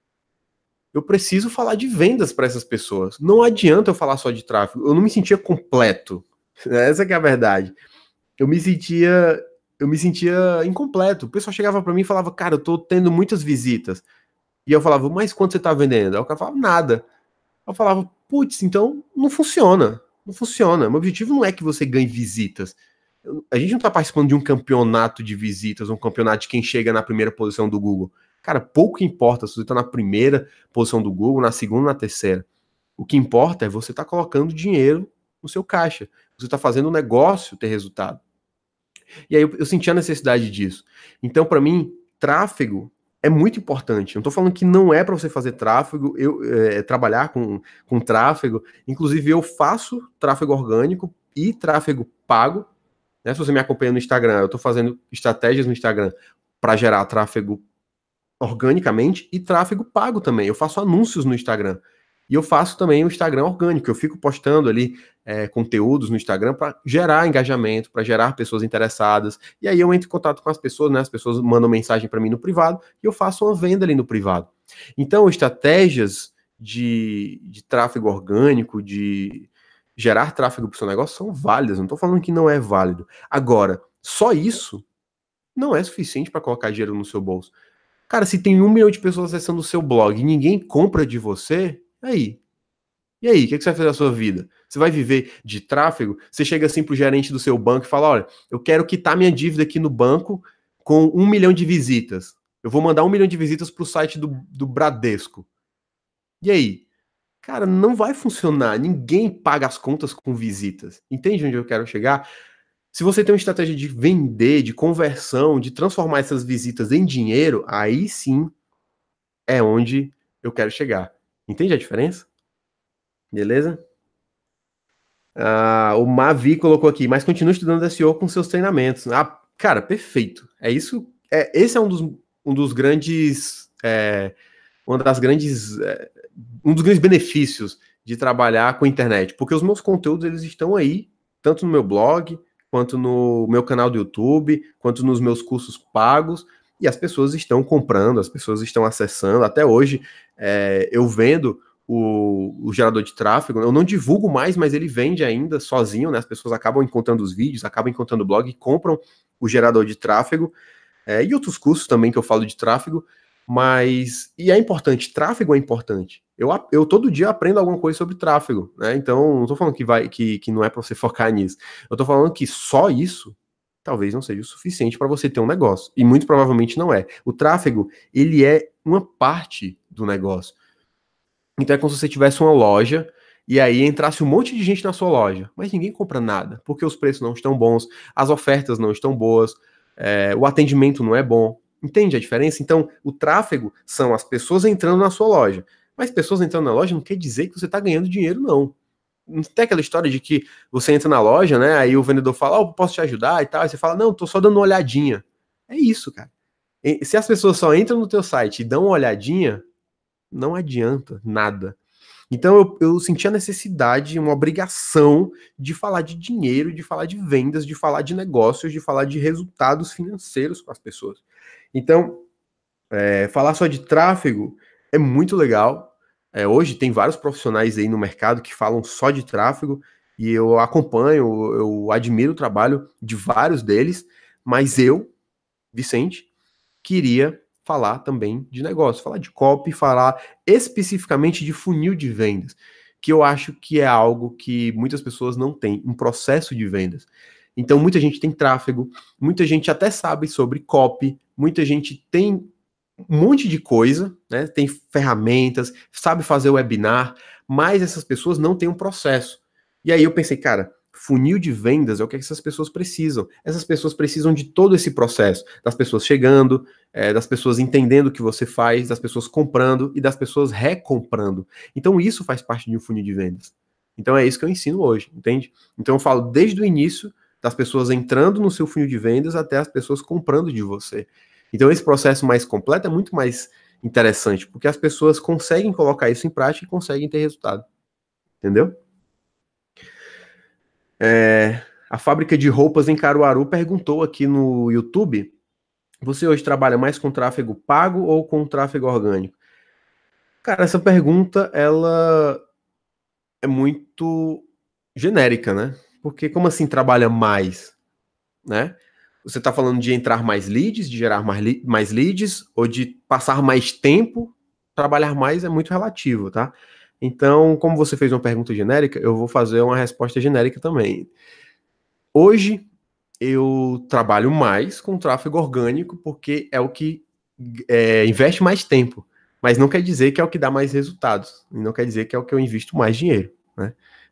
eu preciso falar de vendas para essas pessoas. Não adianta eu falar só de tráfego. Eu não me sentia completo. Essa que é a verdade. Eu me sentia eu me sentia incompleto. O pessoal chegava para mim e falava: cara, eu tô tendo muitas visitas. E eu falava: mas quanto você tá vendendo? Aí o cara falava: nada. Eu falava: putz, então não funciona. Não funciona. Meu objetivo não é que você ganhe visitas. Eu- A gente não tá participando de um campeonato de visitas, um campeonato de quem chega na primeira posição do Google. Cara, pouco importa se você tá na primeira posição do Google, na segunda, na terceira. O que importa é você tá colocando dinheiro no seu caixa. Você tá fazendo o negócio ter resultado. E aí eu, eu senti a necessidade disso. Então, para mim, tráfego é muito importante. Eu não estou falando que não é para você fazer tráfego, eu é, trabalhar com, com tráfego. Inclusive, eu faço tráfego orgânico e tráfego pago. Né? Se você me acompanha no Instagram, eu estou fazendo estratégias no Instagram para gerar tráfego organicamente e tráfego pago também. Eu faço anúncios no Instagram. E eu faço também o Instagram orgânico. Eu fico postando ali é, conteúdos no Instagram para gerar engajamento, para gerar pessoas interessadas. E aí eu entro em contato com as pessoas, né? As pessoas mandam mensagem para mim no privado e eu faço uma venda ali no privado. Então, estratégias de, de tráfego orgânico, de gerar tráfego para o seu negócio são válidas. Não estou falando que não é válido. Agora, só isso não é suficiente para colocar dinheiro no seu bolso. Cara, se tem um milhão de pessoas acessando o seu blog e ninguém compra de você, aí. E aí, o que, que você vai fazer da sua vida? Você vai viver de tráfego? Você chega assim pro gerente do seu banco e fala: olha, eu quero quitar minha dívida aqui no banco com um milhão de visitas. Eu vou mandar um milhão de visitas pro site do, do Bradesco. E aí? Cara, não vai funcionar. Ninguém paga as contas com visitas. Entende onde eu quero chegar? Se você tem uma estratégia de vender, de conversão, de transformar essas visitas em dinheiro, aí sim é onde eu quero chegar. Entende a diferença? Beleza? Ah, o Mavi colocou aqui, mas continua estudando S E O com seus treinamentos. Ah, cara, perfeito. É isso. É, esse é um dos, um dos grandes. É, uma das grandes. É, um dos grandes benefícios de trabalhar com internet. Porque os meus conteúdos eles estão aí, tanto no meu blog, quanto no meu canal do YouTube, quanto nos meus cursos pagos. E as pessoas estão comprando, as pessoas estão acessando. Até hoje, é, eu vendo o, o gerador de tráfego. Eu não divulgo mais, mas ele vende ainda sozinho, né? As pessoas acabam encontrando os vídeos, acabam encontrando o blog e compram o gerador de tráfego. É, e outros cursos também que eu falo de tráfego. Mas, e é importante, tráfego é importante. Eu, eu todo dia aprendo alguma coisa sobre tráfego, né? Então, não tô falando que, vai, que, que não é para você focar nisso. Eu tô falando que só isso talvez não seja o suficiente para você ter um negócio. E muito provavelmente não é. O tráfego, ele é uma parte do negócio. Então é como se você tivesse uma loja e aí entrasse um monte de gente na sua loja, mas ninguém compra nada, porque os preços não estão bons, as ofertas não estão boas, é, o atendimento não é bom. Entende a diferença? Então, o tráfego são as pessoas entrando na sua loja. Mas pessoas entrando na loja não quer dizer que você está ganhando dinheiro, não. Não tem aquela história de que você entra na loja, né? Aí o vendedor fala, oh, posso te ajudar e tal. Aí você fala, não, tô só dando uma olhadinha. É isso, cara. E se as pessoas só entram no teu site e dão uma olhadinha, não adianta nada. Então eu, eu senti a necessidade, uma obrigação de falar de dinheiro, de falar de vendas, de falar de negócios, de falar de resultados financeiros com as pessoas. Então, é, falar só de tráfego é muito legal. É, hoje tem vários profissionais aí no mercado que falam só de tráfego e eu acompanho, eu admiro o trabalho de vários deles, mas eu, Vicente, queria falar também de negócio, falar de copy, falar especificamente de funil de vendas, que eu acho que é algo que muitas pessoas não têm, um processo de vendas. Então, muita gente tem tráfego, muita gente até sabe sobre copy, muita gente tem um monte de coisa, né? Tem ferramentas, sabe fazer webinar, mas essas pessoas não têm um processo. E aí eu pensei, cara, funil de vendas é o que essas pessoas precisam. Essas pessoas precisam de todo esse processo, das pessoas chegando, é, das pessoas entendendo o que você faz, das pessoas comprando e das pessoas recomprando. Então isso faz parte de um funil de vendas. Então é isso que eu ensino hoje, entende? Então eu falo desde o início das pessoas entrando no seu funil de vendas até as pessoas comprando de você. Então esse processo mais completo é muito mais interessante, porque as pessoas conseguem colocar isso em prática e conseguem ter resultado. Entendeu? É, a fábrica de roupas em Caruaru perguntou aqui no YouTube: você hoje trabalha mais com tráfego pago ou com tráfego orgânico? Cara, essa pergunta ela é muito genérica, né? Porque como assim trabalha mais, né? Você está falando de entrar mais leads, de gerar mais, li mais leads, ou de passar mais tempo? Trabalhar mais é muito relativo, tá? Então, como você fez uma pergunta genérica, eu vou fazer uma resposta genérica também. Hoje, eu trabalho mais com tráfego orgânico, porque é o que é, investe mais tempo. Mas não quer dizer que é o que dá mais resultados. E não quer dizer que é o que eu invisto mais dinheiro, né?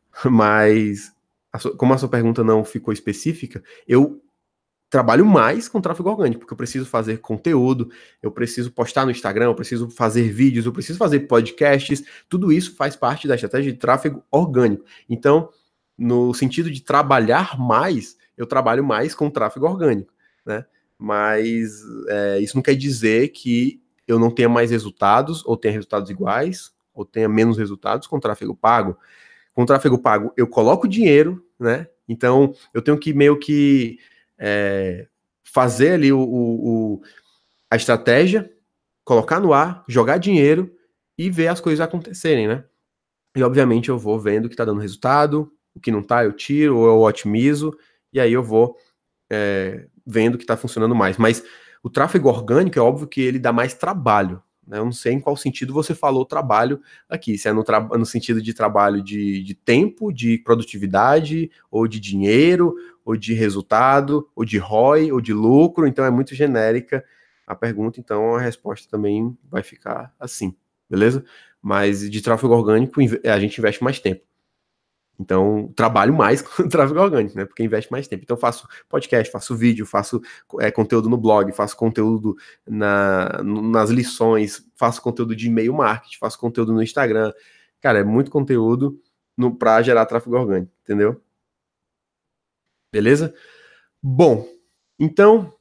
Mas, a sua, como a sua pergunta não ficou específica, eu trabalho mais com tráfego orgânico, porque eu preciso fazer conteúdo, eu preciso postar no Instagram, eu preciso fazer vídeos, eu preciso fazer podcasts, tudo isso faz parte da estratégia de tráfego orgânico. Então, no sentido de trabalhar mais, eu trabalho mais com tráfego orgânico, né? Mas é, isso não quer dizer que eu não tenha mais resultados, ou tenha resultados iguais, ou tenha menos resultados com tráfego pago. Com tráfego pago, eu coloco dinheiro, né? Então, eu tenho que meio que é, fazer ali o, o, o, a estratégia, colocar no ar, jogar dinheiro e ver as coisas acontecerem, né? E obviamente eu vou vendo o que tá dando resultado, o que não tá eu tiro ou eu otimizo, e aí eu vou é, vendo o que tá funcionando mais. Mas o tráfego orgânico é óbvio que ele dá mais trabalho, né? Eu não sei em qual sentido você falou trabalho aqui, se é no, no sentido de trabalho de, de tempo, de produtividade, ou de dinheiro, ou de resultado, ou de R O I, ou de lucro, então é muito genérica a pergunta, então a resposta também vai ficar assim, beleza? Mas de tráfego orgânico a gente investe mais tempo. Então, trabalho mais com tráfego orgânico, né? Porque investe mais tempo. Então, faço podcast, faço vídeo, faço é, conteúdo no blog, faço conteúdo na, nas lições, faço conteúdo de e-mail marketing, faço conteúdo no Instagram. Cara, é muito conteúdo para gerar tráfego orgânico, entendeu? Beleza? Bom, então,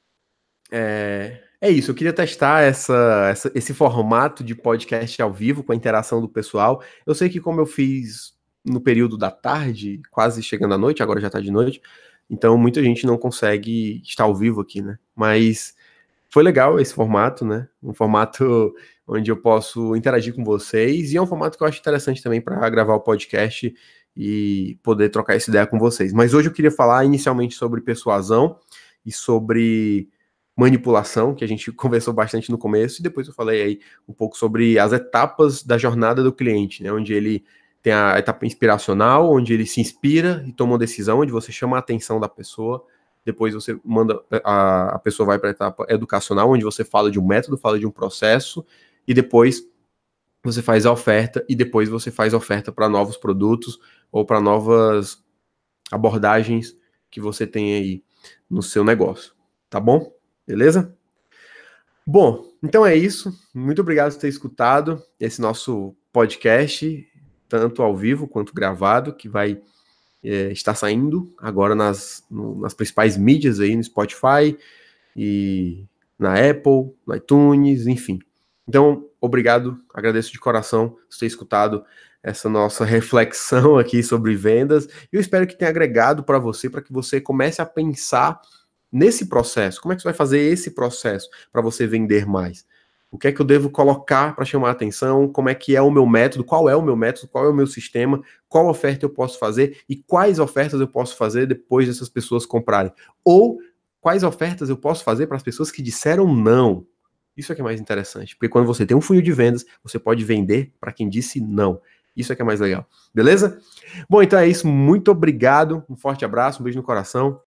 é, é isso. Eu queria testar essa, essa, esse formato de podcast ao vivo com a interação do pessoal. Eu sei que como eu fiz no período da tarde, quase chegando à noite, agora já tá de noite, então muita gente não consegue estar ao vivo aqui, né? Mas foi legal esse formato, né? Um formato onde eu posso interagir com vocês e é um formato que eu acho interessante também para gravar o podcast e poder trocar essa ideia com vocês. Mas hoje eu queria falar inicialmente sobre persuasão e sobre manipulação, que a gente conversou bastante no começo, e depois eu falei aí um pouco sobre as etapas da jornada do cliente, né? Onde ele tem a etapa inspiracional, onde ele se inspira e toma uma decisão, onde você chama a atenção da pessoa. Depois você manda, a, a pessoa vai para a etapa educacional, onde você fala de um método, fala de um processo, e depois você faz a oferta, e depois você faz a oferta para novos produtos ou para novas abordagens que você tem aí no seu negócio. Tá bom? Beleza? Bom, então é isso. Muito obrigado por ter escutado esse nosso podcast, tanto ao vivo quanto gravado, que vai é, estar saindo agora nas, no, nas principais mídias aí, no Spotify e na Apple, no iTunes, enfim. Então, obrigado, agradeço de coração por ter escutado essa nossa reflexão aqui sobre vendas. Eu espero que tenha agregado para você, para que você comece a pensar nesse processo. Como é que você vai fazer esse processo para você vender mais? O que é que eu devo colocar para chamar a atenção? Como é que é o meu método? Qual é o meu método? Qual é o meu sistema? Qual oferta eu posso fazer? E quais ofertas eu posso fazer depois dessas pessoas comprarem? Ou quais ofertas eu posso fazer para as pessoas que disseram não? Isso é que é mais interessante, porque quando você tem um funil de vendas, você pode vender para quem disse não. Isso é que é mais legal. Beleza? Bom, então é isso. Muito obrigado. Um forte abraço, um beijo no coração.